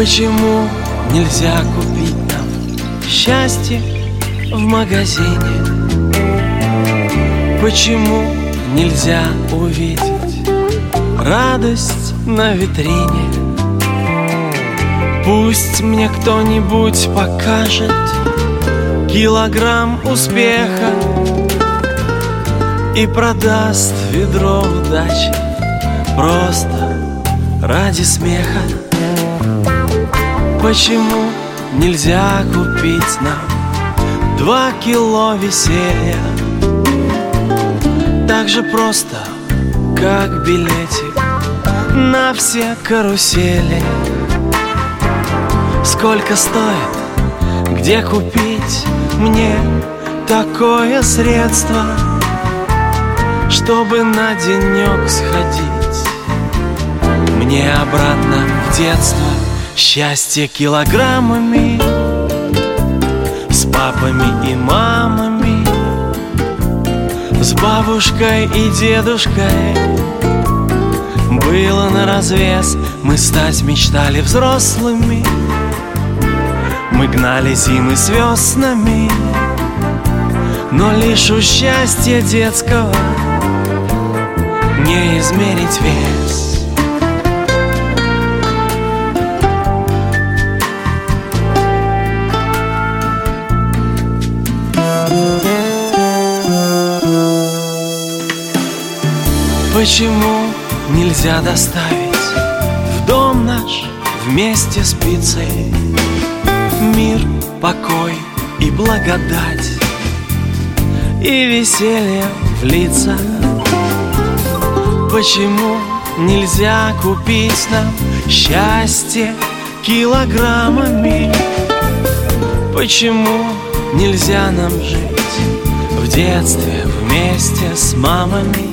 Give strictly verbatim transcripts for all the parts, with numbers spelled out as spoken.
Почему нельзя купить нам счастье в магазине? Почему нельзя увидеть радость на витрине? Пусть мне кто-нибудь покажет килограмм успеха и продаст ведро удачи просто ради смеха. Почему нельзя купить нам два кило веселья так же просто, как билетик на все карусели? Сколько стоит, где купить мне такое средство, чтобы на денек сходить мне обратно в детство? Счастье килограммами, с папами и мамами, с бабушкой и дедушкой было наразвес. Мы стать мечтали взрослыми, мы гнали зимы с веснами, но лишь у счастья детского не измерить вес. Почему нельзя доставить в дом наш вместе с пиццей мир, покой и благодать и веселье в лицах? Почему нельзя купить нам счастье килограммами? Почему нельзя нам жить в детстве вместе с мамами?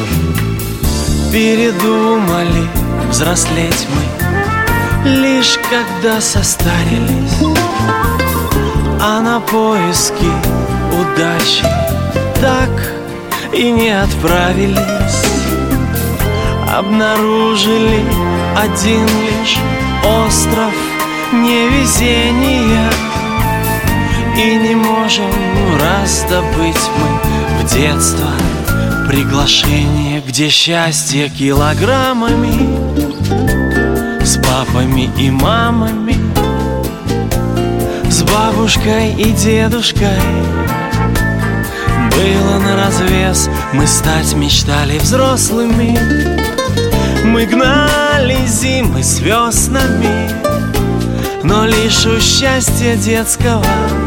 Передумали взрослеть мы лишь когда состарились, а на поиски удачи так и не отправились. Обнаружили один лишь остров невезения и не можем раздобыть мы в детство приглашение, где счастье килограммами, с папами и мамами, с бабушкой и дедушкой было наразвес. Мы стать мечтали взрослыми, мы гнали зимы с веснами, но лишь у счастья детского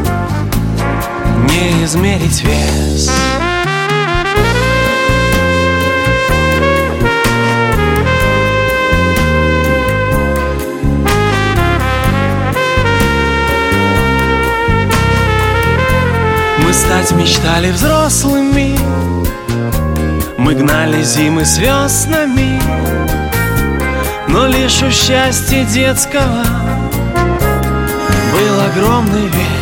не измерить вес. Мы стать мечтали взрослыми, мы гнали зимы с веснами, но лишь у счастья детского был огромный вес.